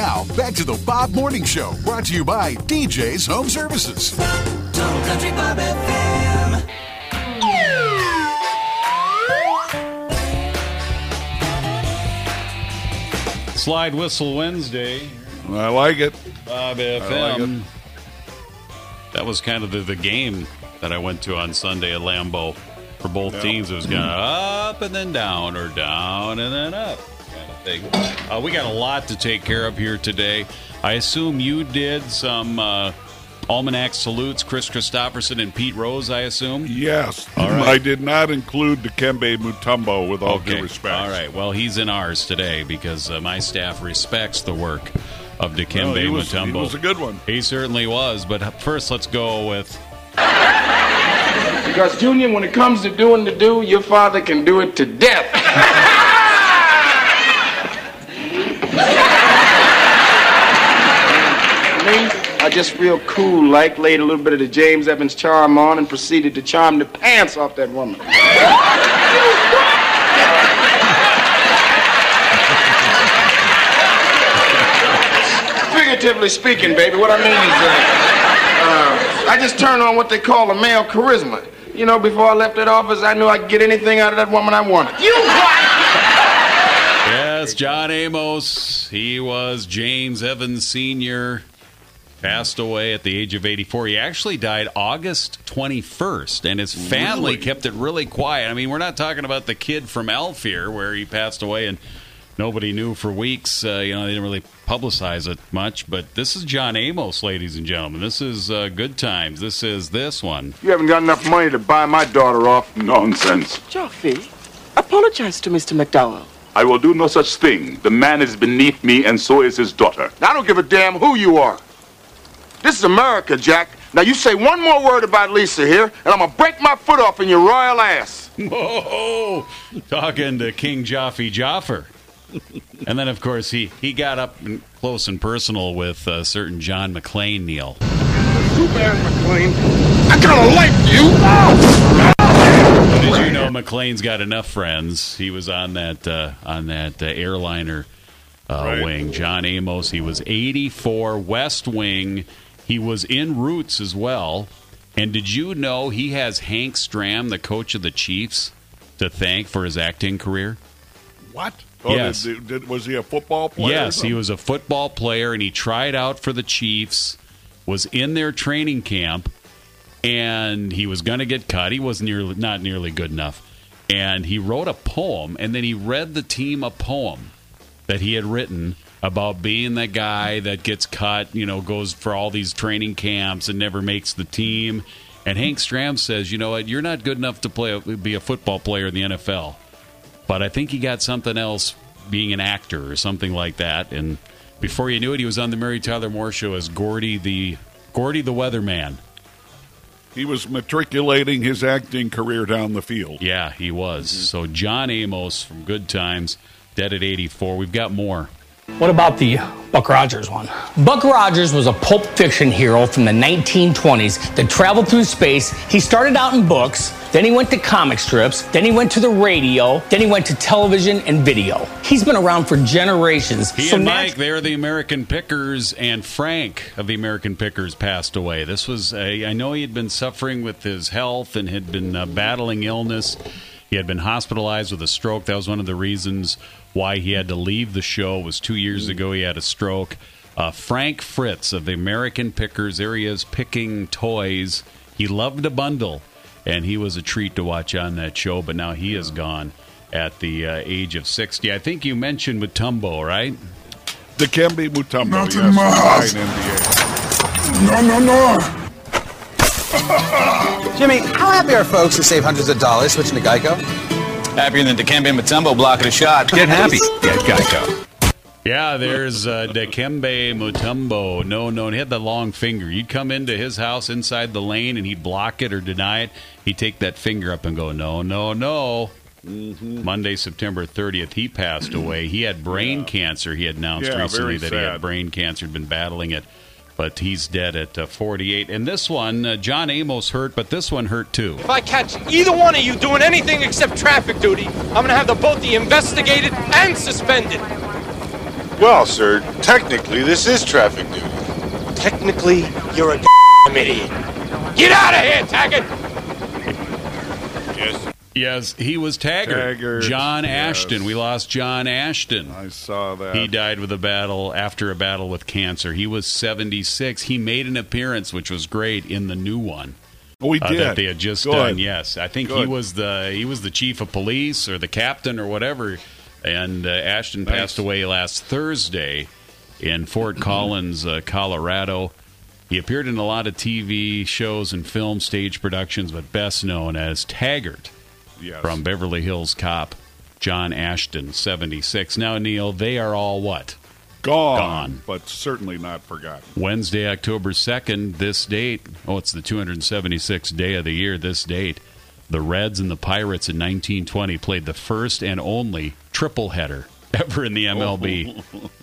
Now, back to the Bob Morning Show, brought to you by DJ's Home Services. Total Country Bob FM. Slide Whistle Wednesday. I like it. Bob FM. That was kind of the game that I went to on Sunday at Lambeau for both teams. It was kind of up and then down, or down and then up kind of thing. We got a lot to take care of here today. I assume you did some Almanac salutes, Chris Christopherson and Pete Rose, I assume? Yes. All right. I did not include Dikembe Mutombo, with all due respect. All right. Well, he's in ours today because my staff respects the work of Dikembe Mutombo. He was a good one. He certainly was. But first, let's go with... Because, Junior, when it comes to doing the do, your father can do it to death. I just real cool, like, laid a little bit of the James Evans charm on and proceeded to charm the pants off that woman. Figuratively speaking, baby, what I mean is I just turned on what they call a male charisma. You know, before I left that office, I knew I could get anything out of that woman I wanted. You what? Yes, John Amos. He was James Evans Sr., passed away at the age of 84. He actually died August 21st, and his family kept it really quiet. I mean, we're not talking about the kid from Elf here, where he passed away and nobody knew for weeks. They didn't really publicize it much. But this is John Amos, ladies and gentlemen. This is Good Times. This is this one. You haven't got enough money to buy my daughter off. Nonsense. Joffrey, apologize to Mr. McDowell. I will do no such thing. The man is beneath me, and so is his daughter. I don't give a damn who you are. This is America, Jack. Now, you say one more word about Lisa here, and I'm going to break my foot off in your royal ass. Whoa! Talking to King Joffrey Joffer. And then, of course, he got up close and personal with certain John McClane, Neil. Superman McClane, I kind of like you. Did you know McClane's got enough friends? He was on that airliner wing. John Amos, he was 84, West Wing. He was in Roots as well. And did you know he has Hank Stram, the coach of the Chiefs, to thank for his acting career? What? Oh, yes. Was he a football player? Yes, he was a football player, and he tried out for the Chiefs, was in their training camp, and he was going to get cut. He was not nearly good enough. And he wrote a poem, and then he read the team a poem that he had written about being that guy that gets cut, goes for all these training camps and never makes the team. And Hank Stram says, you know what, you're not good enough to be a football player in the NFL. But I think he got something else, being an actor or something like that. And before you knew it, he was on the Mary Tyler Moore Show as Gordy the Weatherman. He was matriculating his acting career down the field. Yeah, he was. Mm-hmm. So John Amos from Good Times, dead at 84. We've got more. What about the Buck Rogers one? Buck Rogers was a pulp fiction hero from the 1920s that traveled through space. He started out in books, then he went to comic strips, then he went to the radio, then he went to television and video. He's been around for generations. He and Mike, they're the American Pickers, and Frank of the American Pickers passed away. This was, I know he had been suffering with his health and had been battling illness. He had been hospitalized with a stroke. That was one of the reasons why he had to leave the show. It was 2 years ago he had a stroke. Frank Fritz of the American Pickers. There he is picking toys. He loved a bundle, and he was a treat to watch on that show, but now he is gone at the age of 60. I think you mentioned Mutombo, right? Dikembe Mutombo, Not yes, in my house. No. Jimmy, how happy are folks who save hundreds of dollars switching to Geico? Happier than Dikembe Mutombo blocking a shot. Get happy. Get Geico. Yeah, there's Dikembe Mutombo. No, he had the long finger. You'd come into his house inside the lane, and he'd block it or deny it. He'd take that finger up and go, no. Mm-hmm. Monday, September 30th, he passed away. He had brain cancer. He had announced recently that he had brain cancer, had been battling it. But he's dead at 48. And this one, John Amos hurt, but this one hurt too. If I catch either one of you doing anything except traffic duty, I'm going to have both of you investigated and suspended. Well, sir, technically this is traffic duty. Technically, you're a idiot. Get out of here, Taggart! Yes. Yes, he was Taggart. John Ashton. We lost John Ashton. I saw that. He died after a battle with cancer. He was 76. He made an appearance, which was great, in the new one. Oh, he did. That they had just done. Yes, I think he was the chief of police or the captain or whatever. And Ashton passed away last Thursday in Fort Collins, Colorado. He appeared in a lot of TV shows and film stage productions, but best known as Taggart. Yes. From Beverly Hills Cop, John Ashton, 76. Now, Neil, they are all what? Gone. But certainly not forgotten. Wednesday, October 2nd, this date. Oh, it's the 276th day of the year, this date. The Reds and the Pirates in 1920 played the first and only triple header ever in the MLB.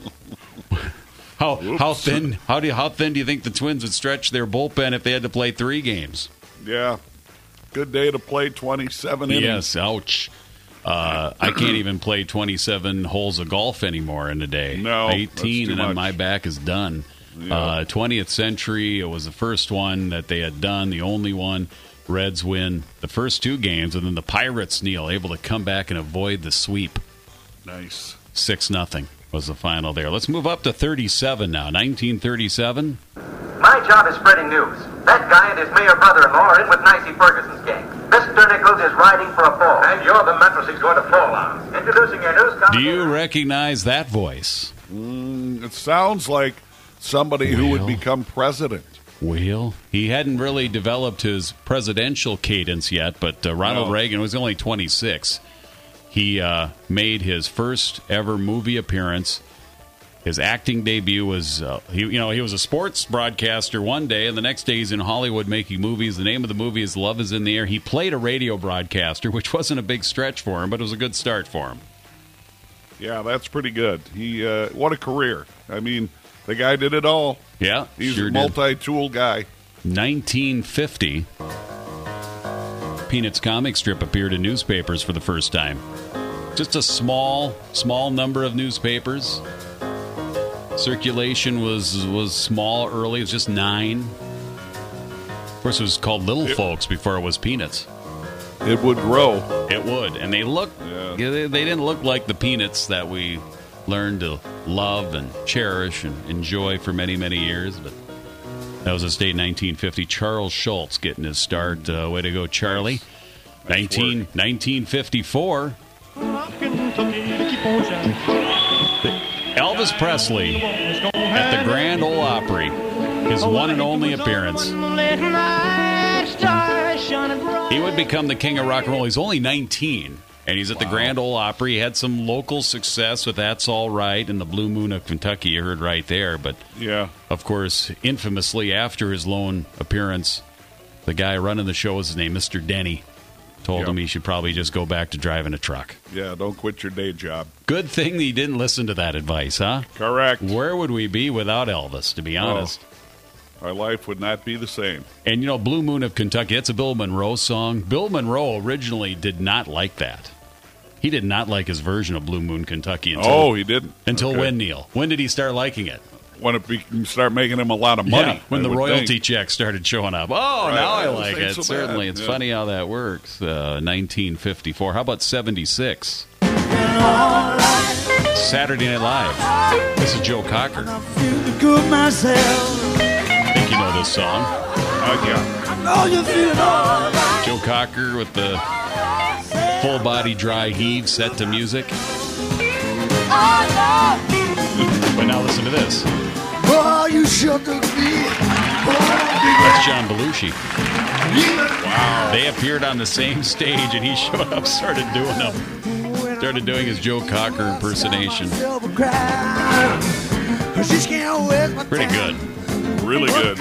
How thin do you think the Twins would stretch their bullpen if they had to play 3 games? Yeah. Good day to play 27 innings. Yes, ouch. I can't even play 27 holes of golf anymore in a day. No, 18, and then much. my back is done. Yeah. 20th Century, it was the first one that they had done, the only one. Reds win the first 2 games, and then the Pirates, Neil, able to come back and avoid the sweep. Nice. 6-0 was the final there. Let's move up to 37 now. 1937. My job is spreading news. That guy and his mayor brother-in-law are in with Nicey Ferguson's gang. Mr. Nichols is riding for a fall. And you're the mattress he's going to fall on. Introducing your news commentator. Do you recognize that voice? It sounds like somebody who would become president. Well, he hadn't really developed his presidential cadence yet, but Ronald Reagan was only 26. He made his first ever movie appearance. His acting debut was, he was a sports broadcaster one day, and the next day he's in Hollywood making movies. The name of the movie is Love is in the Air. He played a radio broadcaster, which wasn't a big stretch for him, but it was a good start for him. Yeah, that's pretty good. He what a career. I mean, the guy did it all. Yeah, he's a multi-tool guy. 1950, Peanuts comic strip appeared in newspapers for the first time. Just a small number of newspapers. Circulation was small early. It was just 9. Of course, it was called Little Folks before it was Peanuts. It would grow. It would, and they didn't look like the Peanuts that we learned to love and cherish and enjoy for many, many years. But that was this date, 1950. Charles Schultz getting his start. Way to go, Charlie. 1954. Elvis Presley at the Grand Ole Opry, his one and only appearance. He would become the king of rock and roll. He's only 19, and he's at the Grand Ole Opry. He had some local success with That's All Right and the Blue Moon of Kentucky. You heard right there. But, of course, infamously after his lone appearance, the guy running the show was his name, Mr. Denny. Told him he should probably just go back to driving a truck. Yeah, don't quit your day job. Good thing he didn't listen to that advice, huh? Correct. Where would we be without Elvis, to be honest? Our life would not be the same. And, Blue Moon of Kentucky, that's a Bill Monroe song. Bill Monroe originally did not like that. He did not like his version of Blue Moon, Kentucky. He didn't? Until when, Neil? When did he start liking it? When it start making him a lot of money. Yeah, when the royalty checks started showing up. Oh, right, now I like it. So certainly. It's funny how that works. 1954. How about 76? Saturday Night Live. This is Joe Cocker. I think you know this song. Joe Cocker with the full body dry heave set to music. But now listen to this. Oh, you shook me. That's John Belushi. Wow. They appeared on the same stage, and he showed up, started doing them. Started doing his Joe Cocker impersonation. Pretty good. Really good.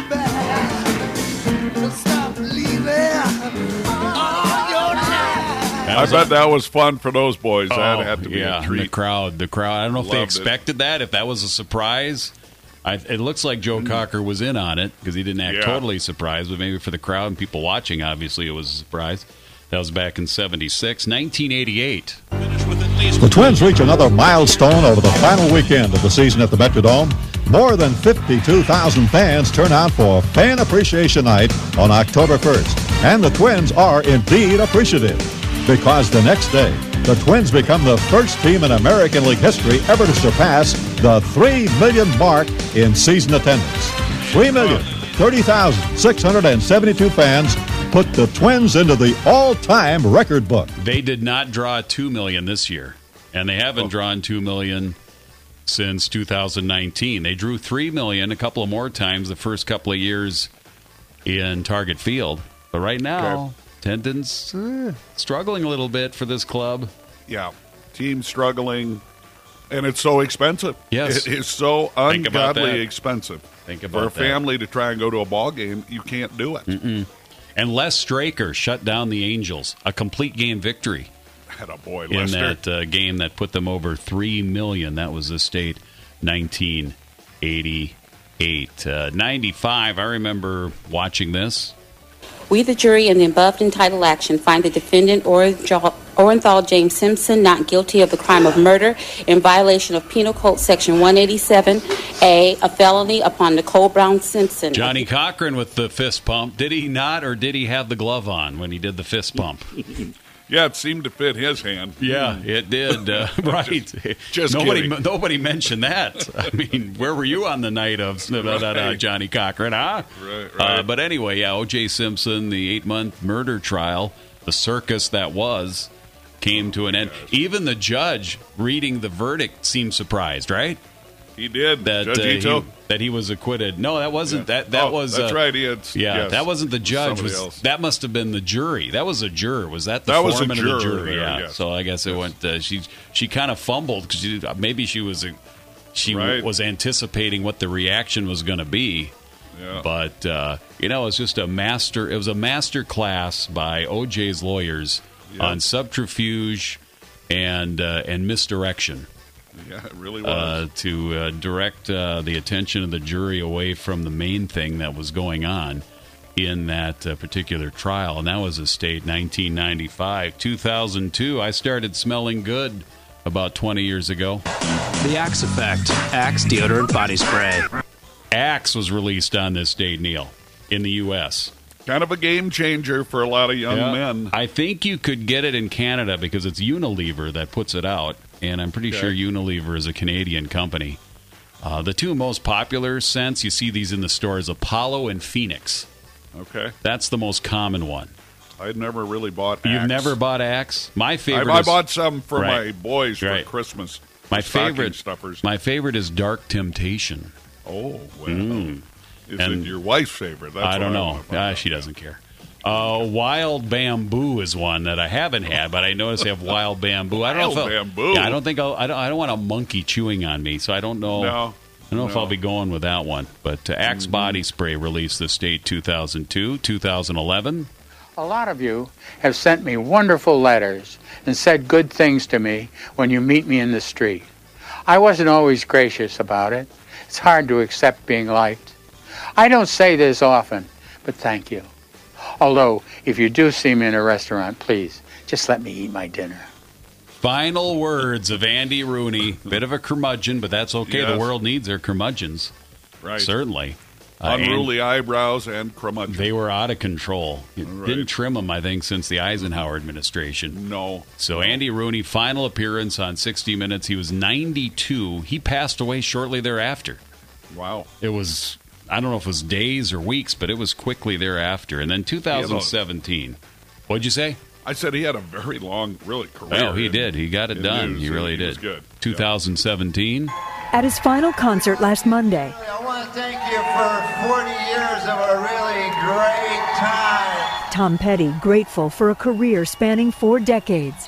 I bet that was fun for those boys. That had to be a treat. The crowd. I don't know if they expected that, if that was a surprise. It looks like Joe Cocker was in on it because he didn't act totally surprised, but maybe for the crowd and people watching, obviously, it was a surprise. That was back in 76. 1988. The Twins reach another milestone over the final weekend of the season at the Metrodome. More than 52,000 fans turn out for Fan Appreciation Night on October 1st. And the Twins are indeed appreciative, because the next day, the Twins become the first team in American League history ever to surpass the 3 million mark in season attendance. 3,030,672 fans put the Twins into the all-time record book. They did not draw 2 million this year, and they haven't drawn 2 million since 2019. They drew 3 million a couple of more times the first couple of years in Target Field. But right now, attendance struggling a little bit for this club. Yeah, team struggling, and it's so expensive. Yes. It is so ungodly expensive. Think about for a family to try and go to a ball game, you can't do it. Mm-mm. And Les Straker shut down the Angels. A complete game victory. Attaboy, in Lester. that game that put them over 3 million. That was the state 1988. 95, I remember watching this. We, the jury, in the above entitled action, find the defendant Orenthal James Simpson not guilty of the crime of murder in violation of Penal Code Section 187A, a felony upon Nicole Brown Simpson. Johnny Cochran with the fist pump. Did he not, or did he have the glove on when he did the fist pump? Yeah, it seemed to fit his hand. Yeah, it did. Right. Just nobody mentioned that. I mean, where were you on the night of Johnny Cochran, huh? Right. But anyway, yeah, O.J. Simpson, the 8-month murder trial, the circus that was, came to an end. Even the judge reading the verdict seemed surprised, right? He did. That he was acquitted. No, that wasn't. Yeah. That was. That's right. That wasn't the judge. That must have been the jury. That was a juror. Was that the foreman of the jury? There, yeah. yes. So I guess it went. She kind of fumbled because maybe she was was anticipating what the reaction was going to be. Yeah. But it was just a master. It was a master class by OJ's lawyers on subterfuge and misdirection. Yeah, it really was. To direct the attention of the jury away from the main thing that was going on in that particular trial. And that was a state 1995. 2002, I started smelling good about 20 years ago. The Axe Effect. Axe Deodorant Body Spray. Axe was released on this date, Neil, in the U.S. Kind of a game changer for a lot of young men. I think you could get it in Canada because it's Unilever that puts it out, and I'm pretty sure Unilever is a Canadian company. The two most popular scents, you see these in the stores, Apollo and Phoenix. Okay. That's the most common one. I'd never really bought Axe. You've never bought Axe? My favorite I bought some for my boys for Right. Christmas. My stocking stuffers. My favorite is Dark Temptation. Oh, well. Is it your wife's favorite? That's I don't know. She doesn't care. Wild Bamboo is one that I haven't had, but I noticed they have Wild Bamboo. I don't know if Bamboo. Yeah, I don't think I don't want a monkey chewing on me, so I don't know. No. I don't know if I'll be going with that one. But Axe Body Spray released this date 2002, 2011. A lot of you have sent me wonderful letters and said good things to me when you meet me in the street. I wasn't always gracious about it. It's hard to accept being liked. I don't say this often, but thank you. Although, if you do see me in a restaurant, please, just let me eat my dinner. Final words of Andy Rooney. Bit of a curmudgeon, but that's okay. Yes. The world needs their curmudgeons. Right. Certainly. Unruly eyebrows and curmudgeon. They were out of control. Didn't trim them, I think, since the Eisenhower administration. No. So Andy Rooney, final appearance on 60 Minutes. He was 92. He passed away shortly thereafter. Wow. It was, I don't know if it was days or weeks, but it was quickly thereafter. And then 2017. What'd you say? I said he had a very long, really career. Oh, he did. He got it done. He really did. Was good. 2017. At his final concert last Monday, I want to thank you for 40 years of a really great time. Tom Petty grateful for a career spanning 4 decades.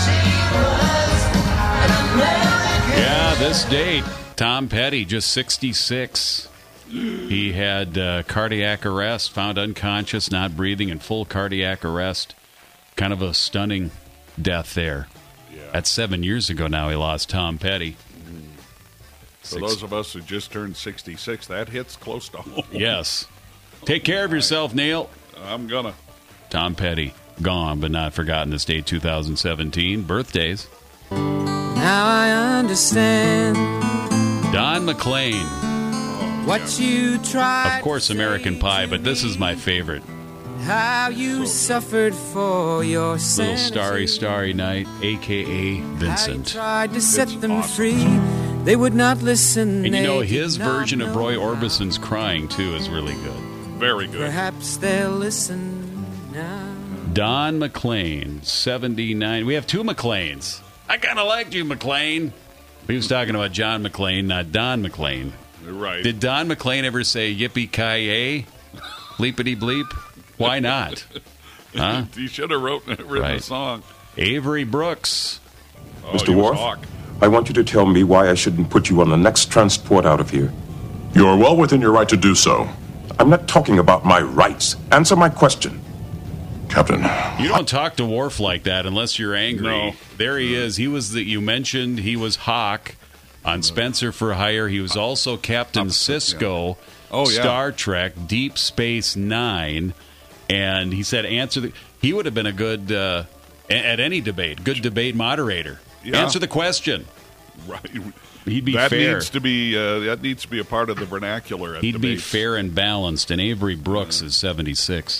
Yeah, this date, Tom Petty, just 66. He had cardiac arrest, found unconscious, not breathing, and full cardiac arrest. Kind of a stunning death there. Yeah. That's 7 years ago now he lost Tom Petty. For those of us who just turned 66, that hits close to home. Yes. Take care of yourself, Neil. I'm gonna. Tom Petty, gone but not forgotten this date, 2017. Birthdays. Now I understand Don McLean. what you tried. Of course, American Pie, but this is my favorite. How you suffered for your Little Starry, Starry Night, a.k.a. Vincent. tried to set them free. They would not listen. And you know, they his did not version of know Roy why. Orbison's Crying, too, is really good. Very good. Perhaps they'll listen now. Don McLean, 79. We have two McLeans. I kind of liked you, McLean. He was talking about John McLean, not Don McLean. Right. Did Don McLean ever say yippee-ki-yay? Bleepity bleep? Why not? Huh? He should have written Right. the song. Avery Brooks. Oh, Mr. Worf, I want you to tell me why I shouldn't put you on the next transport out of here. You are well within your right to do so. I'm not talking about my rights. Answer my question. Captain. You don't talk to Worf like that unless you're angry. No. There he is. He was you mentioned he was Hawk on Spencer for Hire. He was also Captain Sisko, Star Trek, Deep Space Nine. And he said, he would have been a good, at any debate, good debate moderator. Yeah. Answer the question. Right. He'd be that fair. Needs to be, that needs to be a part of the vernacular at He'd be debates. fair and balanced. And Avery Brooks is 76.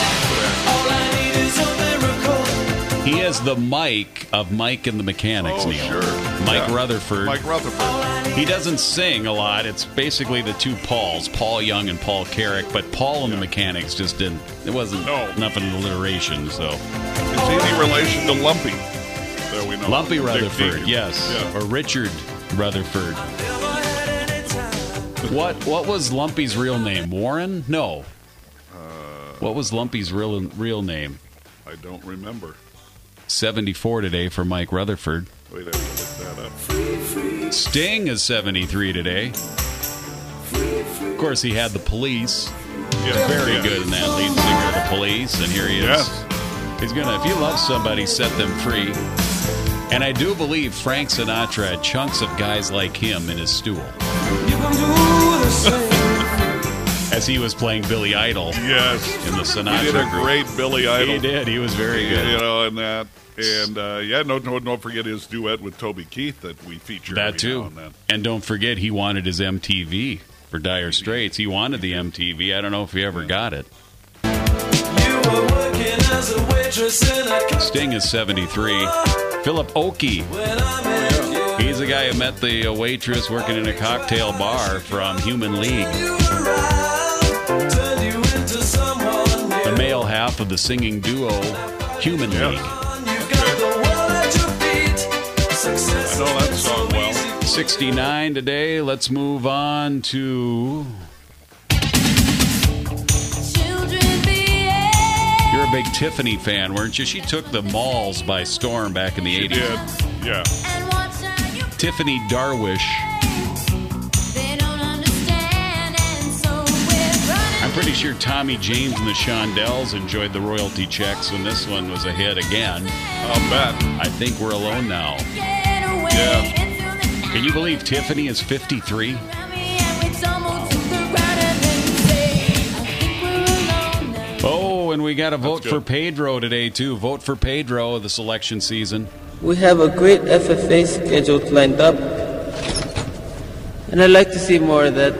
He has the mic of Mike and the Mechanics, Neil. Sure. Mike Rutherford. Mike Rutherford. He doesn't sing a lot. It's basically the two Pauls, Paul Young and Paul Carrick. But Paul and the Mechanics just didn't. It wasn't enough of an alliteration. So It's any relation to Lumpy. There we know. Lumpy Dick Rutherford, Deacon. yes, Yeah. or Richard Rutherford. What was Lumpy's real name? Warren? No. What was Lumpy's real name? I don't remember. 74 today for Mike Rutherford. Wait, I have to look that up. Sting is 73 today. Of course, he had the Police. Yeah. Very good in that, lead singer of the Police, and here he is. Yes. He's gonna, if you love somebody, set them free. And I do believe Frank Sinatra had chunks of guys like him in his stool. As he was playing Billy Idol. Yes. In the Sinatra He did a group. great Billy Idol. He did. He was very good. You know, and that. And, don't forget his duet with Toby Keith that we feature That every too. now and then. And don't forget, he wanted his MTV for Dire Straits. He wanted the MTV. I don't know if he ever got it. Sting is 73. Philip Oakey. He's the guy who met the waitress working in a cocktail bar from Human League. The male half of the singing duo Human League. I know that song well. 69 today. Let's move on to... You're a big Tiffany fan, weren't you? She took the malls by storm back in the 80s. Did. Yeah. Tiffany Darwish. I'm pretty sure Tommy James and the Shondells enjoyed the royalty checks when this one was a hit again. I'll bet. I think we're alone now. Yeah. Can you believe Tiffany is 53? Oh, and we got to vote for Pedro today, too. Vote for Pedro this election season. We have a great FFA schedule lined up, and I'd like to see more of that.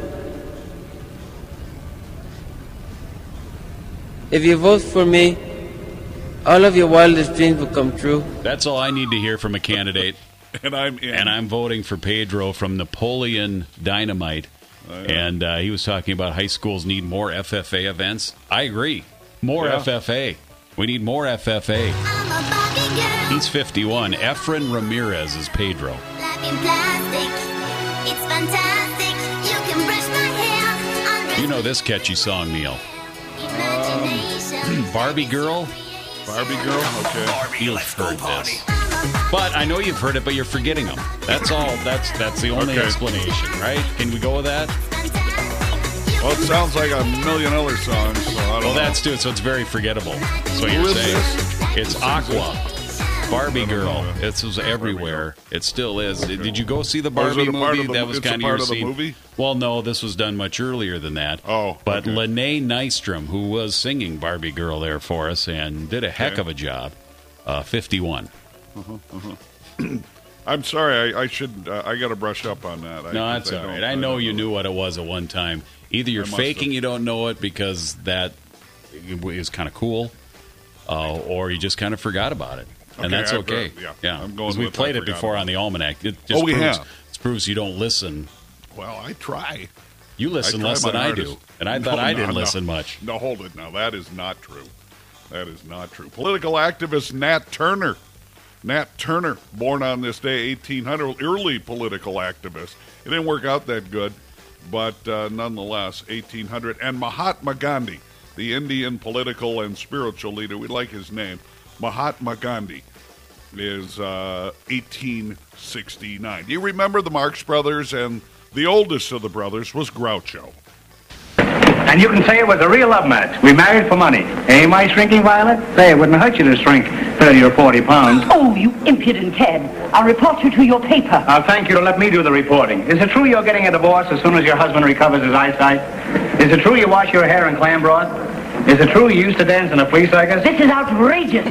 If you vote for me, all of your wildest dreams will come true. That's all I need to hear from a candidate. And I'm in. And I'm voting for Pedro from Napoleon Dynamite. And he was talking about high schools need more FFA events. I agree. More FFA. We need more FFA. He's 51. Efren Ramirez is Pedro. You know this catchy song, Neil. Barbie Girl? Barbie Girl? Okay. You've heard this. But I know you've heard it, but you're forgetting them. That's all. That's the only explanation, right? Can we go with that? Well, it sounds like a million other songs, so I don't know. That's too. So it's very forgettable. That's what you're saying. It's Aqua. Barbie Girl. It was everywhere. It still is. Did you go see the Barbie movie? That was kind of your scene. Movie? Well, no, this was done much earlier than that. Oh, but Lene Nystrom, who was singing Barbie Girl there for us and did a heck of a job. 51. I'm sorry. I should. I got to brush up on that. No, that's all right. I know you knew what it was at one time. Either you're faking you don't know it because that is kind of cool, or you just kind of forgot about it. And that's okay. Yeah. I'm going. We played it before on the Almanac. It just proves you don't listen. Well, I try. You listen less than I do, and I thought I didn't listen much. No, hold it now. That is not true. That is not true. Political activist Nat Turner. Nat Turner, born on this day, 1800, early political activist. It didn't work out that good, but nonetheless, 1800. And Mahatma Gandhi, the Indian political and spiritual leader. We like his name. Mahatma Gandhi is 1869. Do you remember the Marx Brothers? And the oldest of the brothers was Groucho. And you can say it was a real love match. We married for money. Eh, my shrinking Violet? Say, it wouldn't hurt you to shrink 30 or 40 pounds. Oh, you impudent head. I'll report you to your paper. I'll thank you to let me do the reporting. Is it true you're getting a divorce as soon as your husband recovers his eyesight? Is it true you wash your hair in clam broth? Is it true you used to dance in a flea circus? This is outrageous.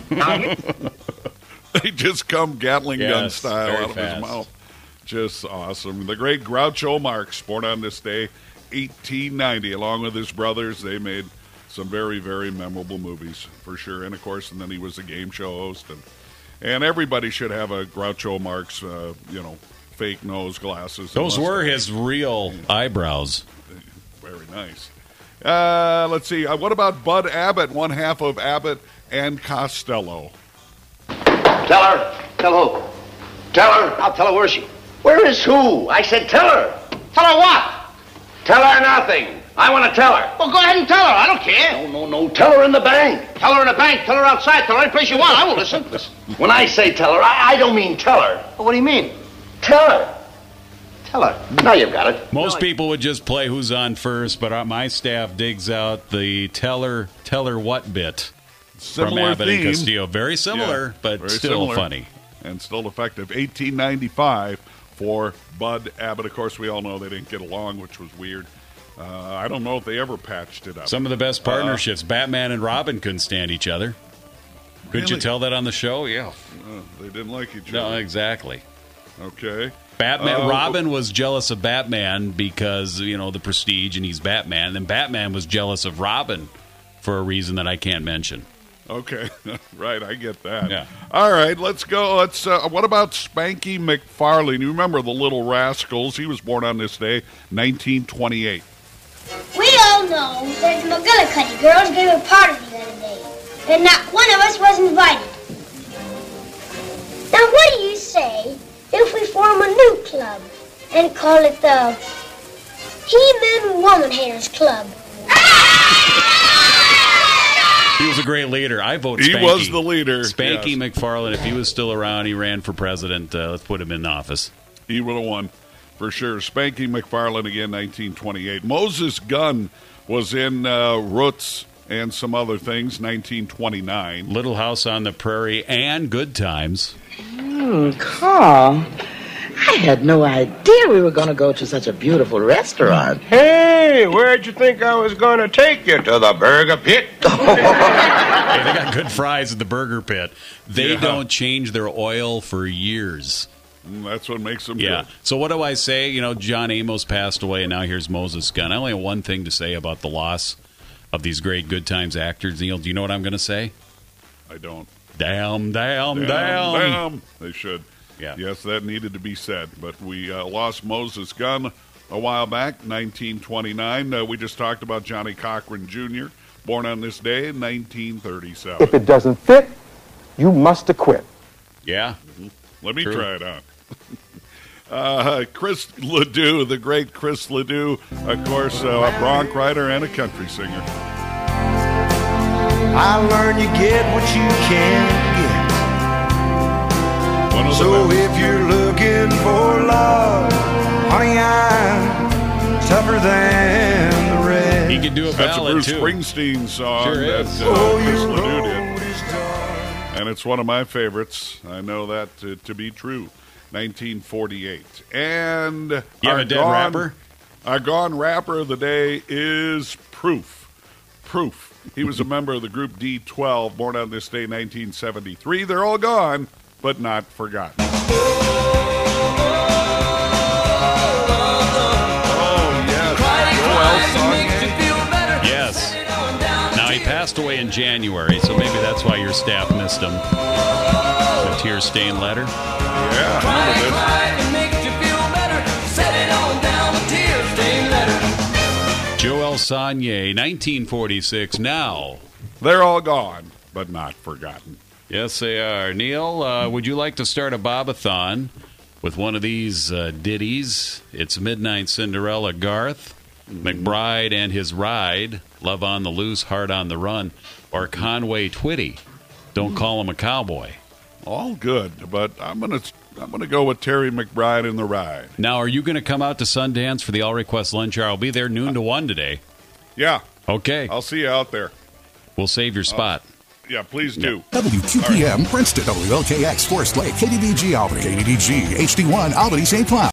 They just come Gatling gun style out of his mouth. Just awesome. The great Groucho Marx, born on this day, 1890. Along with his brothers, they made some very, very memorable movies, for sure. And, of course, and then he was a game show host. And everybody should have a Groucho Marx, fake nose, glasses. Those were his real eyebrows. Very nice. Let's see. What about Bud Abbott, one half of Abbott and Costello? Tell her. Tell who? Tell her. I'll tell her. Where is she? Where is who? I said tell her. Tell her what? Tell her nothing. I want to tell her. Well, go ahead and tell her. I don't care. No. Tell her in the bank. Tell her in the bank. Tell her outside. Tell her any place you want. I will listen. When I say tell her, I don't mean tell her. Well, what do you mean? Tell her. Tell her. Now you've got it. Most people would just play who's on first, but my staff digs out the tell her what bit similar from Abbott theme. and Castillo. Very similar, but very still similar. Funny. And still effective. 1895 for Bud Abbott. Of course, we all know they didn't get along, which was weird. I don't know if they ever patched it up. Some of the best partnerships. Batman and Robin couldn't stand each other. Couldn't you tell that on the show? Yeah. They didn't like each other. No, exactly. Okay. Robin was jealous of Batman because, the prestige, and he's Batman. And Batman was jealous of Robin for a reason that I can't mention. Okay. Right, I get that. Yeah. All right, let's go. What about Spanky McFarlane? You remember the Little Rascals? He was born on this day, 1928. We all know that the McGillicuddy girls gave a party the other day, and not one of us was invited. Now, what do you say if we form a new club and call it the He-Men Woman Haters Club? He was a great leader. I vote Spanky. He was the leader. Spanky McFarlane, if he was still around, he ran for president. Let's put him in office. He would have won, for sure. Spanky McFarlane, again, 1928. Moses Gunn was in Roots and some other things, 1929. Little House on the Prairie and Good Times. Carl, I had no idea we were going to go to such a beautiful restaurant. Hey, where'd you think I was going to take you? To the Burger Pit? Hey, they got good fries at the Burger Pit. They don't change their oil for years. That's what makes them good. So what do I say? John Amos passed away, and now here's Moses Gunn. I only have one thing to say about the loss of these great Good Times actors. Neil, do you know what I'm going to say? I don't. Damn. They should. Yeah. Yes, that needed to be said. But we lost Moses Gunn a while back, 1929. We just talked about Johnny Cochran Jr., born on this day in 1937. If it doesn't fit, you must acquit. Yeah. Mm-hmm. Let me try it out. Chris Ledoux, the great Chris Ledoux, of course, a bronc rider and a country singer. I learned you get what you can get. So if you're looking for love, honey, I'm tougher than the rest. He can do a ballad, That's a Bruce Springsteen song Sure that is. Chris Ledoux did. And it's one of my favorites. I know that to be true. 1948. And you have a dead rapper? Our gone rapper of the day is Proof. He was a member of the group D12, born on this day, 1973. They're all gone, but not forgotten. in January, so maybe that's why your staff missed him. The tear-stained letter. Yeah, Cry and make you feel better. Set it on down, a tear-stained letter. Joel Sonnier, 1946. Now they're all gone, but not forgotten. Yes, they are. Neil, would you like to start a Bob-a-thon with one of these ditties? It's Midnight Cinderella, Garth, McBride and His Ride, Love on the Loose, Heart on the Run, or Conway Twitty, Don't Call Him a Cowboy. All good, but I'm gonna go with Terry McBride and the Ride. Now, are you going to come out to Sundance for the All Request Lunch Hour? I'll be there noon to 1 today. Yeah. Okay. I'll see you out there. We'll save your spot. Yeah, please do. WQPM, Princeton, WLKX, Forest Lake, KDDG Albany, KDDG, HD1, Albany, St. Cloud.